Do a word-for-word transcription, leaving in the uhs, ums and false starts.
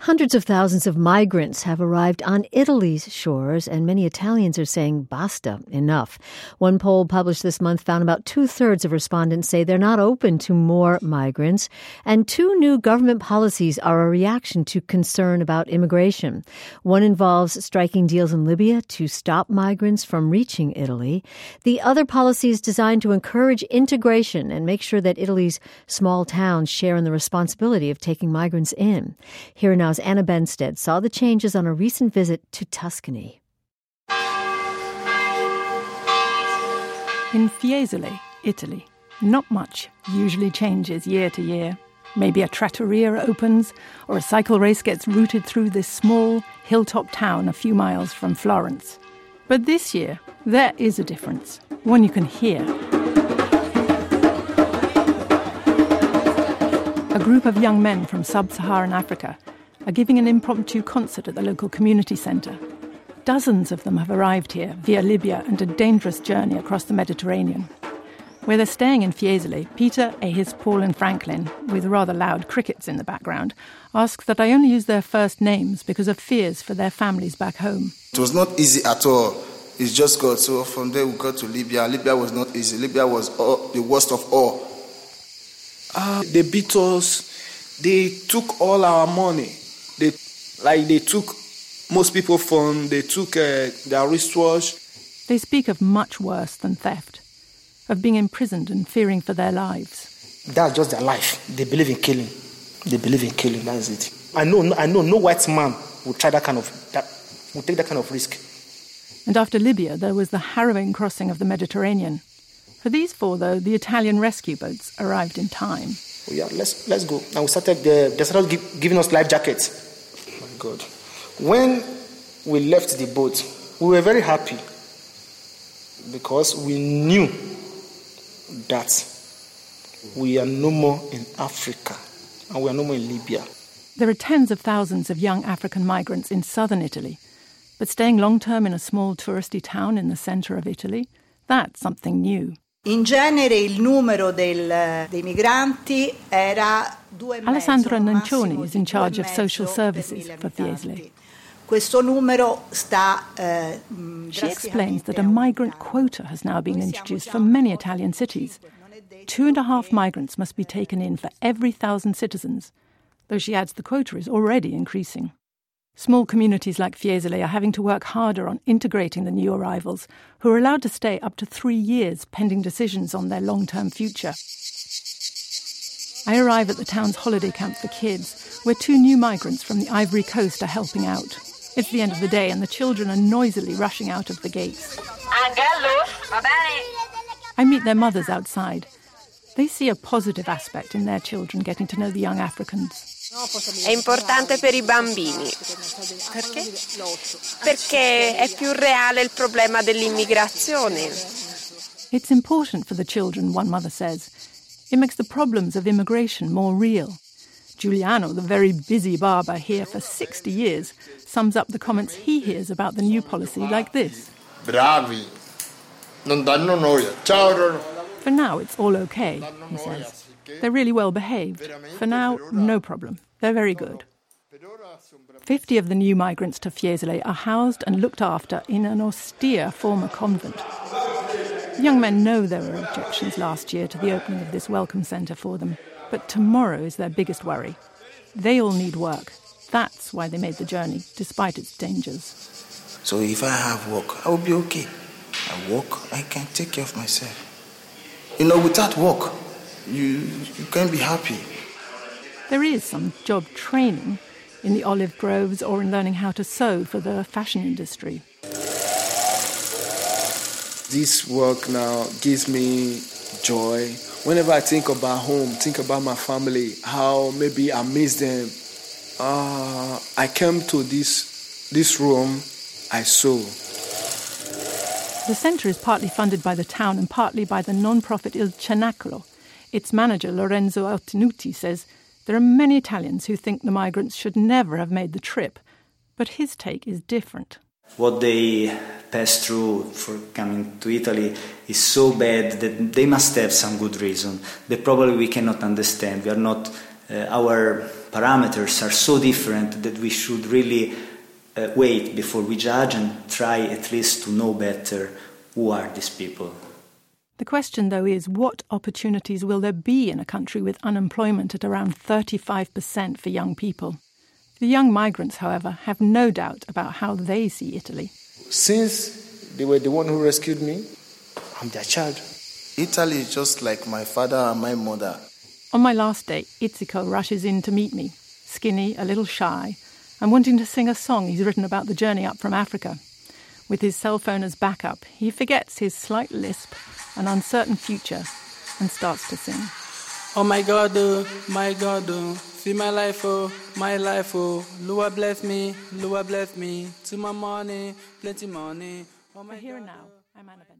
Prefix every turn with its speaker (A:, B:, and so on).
A: Hundreds of thousands of migrants have arrived on Italy's shores, and many Italians are saying basta, enough. One poll published this month found about two-thirds of respondents say they're not open to more migrants, and two new government policies are a reaction to concern about immigration. One involves striking deals in Libya to stop migrants from reaching Italy. The other policy is designed to encourage integration and make sure that Italy's small towns share in the responsibility of taking migrants in. Here now is Anna Benstead saw the changes on a recent visit to Tuscany.
B: In Fiesole, Italy, not much usually changes year to year. Maybe a trattoria opens or a cycle race gets routed through this small hilltop town a few miles from Florence. But this year, there is a difference, one you can hear. A group of young men from sub-Saharan Africa are giving an impromptu concert at the local community centre. Dozens of them have arrived here via Libya and a dangerous journey across the Mediterranean. Where they're staying in Fiesole, Peter, Ahis, Paul and Franklin, with rather loud crickets in the background, ask that I only use their first names because of fears for their families back home.
C: It was not easy at all. It's just God. So from there we got to Libya. Libya was not easy. Libya was all, the worst of all.
D: Uh, they beat us. They took all our money. They, like they took most people's phone, they took uh, their wristwatch.
B: They speak of much worse than theft, of being imprisoned and fearing for their lives.
E: That's just their life. They believe in killing. They believe in killing, that's it. I know, I know no white man would try that kind of, that, would take that kind of risk.
B: And after Libya, there was the harrowing crossing of the Mediterranean. For these four, though, the Italian rescue boats arrived in time.
E: Oh, yeah, let's let's go. And we started, uh, they started give, giving us life jackets. Oh my God. When we left the boat, we were very happy because we knew that we are no more in Africa and we are no more in Libya.
B: There are tens of thousands of young African migrants in southern Italy, but staying long-term in a small touristy town in the centre of Italy, that's something new.
F: In genere il numero del, dei migranti era due e mezzo.
B: Alessandra Nancioni is in charge of social services for Fiesole.
F: Questo numero sta, uh,
B: she explains that a migrant quota has now been introduced for many Italian cities. Two and a half migrants must be taken in for every thousand citizens, though she adds the quota is already increasing. Small communities like Fiesole are having to work harder on integrating the new arrivals, who are allowed to stay up to three years pending decisions on their long-term future. I arrive at the town's holiday camp for kids, where two new migrants from the Ivory Coast are helping out. It's the end of the day and the children are noisily rushing out of the gates. I meet their mothers outside. They see a positive aspect in their children getting to know the young Africans.
G: È importante per i bambini. Perché? Perché è più reale il problema dell'immigrazione.
B: It's important for the children, one mother says. It makes the problems of immigration more real. Giuliano, the very busy barber here for sixty years, sums up the comments he hears about the new policy like this.
C: Bravi. Non danno noia. Ciao.
B: For now, it's all okay, he says. They're really well behaved. For now, no problem. They're very good. Fifty of the new migrants to Fiesole are housed and looked after in an austere former convent. The young men know there were objections last year to the opening of this welcome centre for them, but tomorrow is their biggest worry. They all need work. That's why they made the journey, despite its dangers.
C: So if I have work, I will be okay. I work, I can take care of myself. You know, without work, you, you can't be happy.
B: There is some job training in the olive groves or in learning how to sew for the fashion industry.
D: This work now gives me joy. Whenever I think about home, think about my family, how maybe I miss them, uh, I came to this, this room, I sew.
B: The centre is partly funded by the town and partly by the non-profit Il Cenacolo. Its manager, Lorenzo Ottenuti, says there are many Italians who think the migrants should never have made the trip, but his take is different.
H: What they pass through for coming to Italy is so bad that they must have some good reason that probably we cannot understand. We are not, uh, our parameters are so different that we should really uh, wait before we judge and try at least to know better who are these people.
B: The question, though, is what opportunities will there be in a country with unemployment at around thirty-five percent for young people? The young migrants, however, have no doubt about how they see Italy.
E: Since they were the one who rescued me, I'm their child.
C: Italy is just like my father and my mother.
B: On my last day, Itziko rushes in to meet me, skinny, a little shy, and wanting to sing a song he's written about the journey up from Africa. With his cell phone as backup, he forgets his slight lisp, an uncertain future, and starts to sing.
I: Oh my God, oh, my God, oh, see my life, oh, my life, oh, Lua bless me, Lua bless me, to my money, plenty money. Oh my
B: For Here
I: God,
B: and Now,
I: oh.
B: I'm Anna Ben.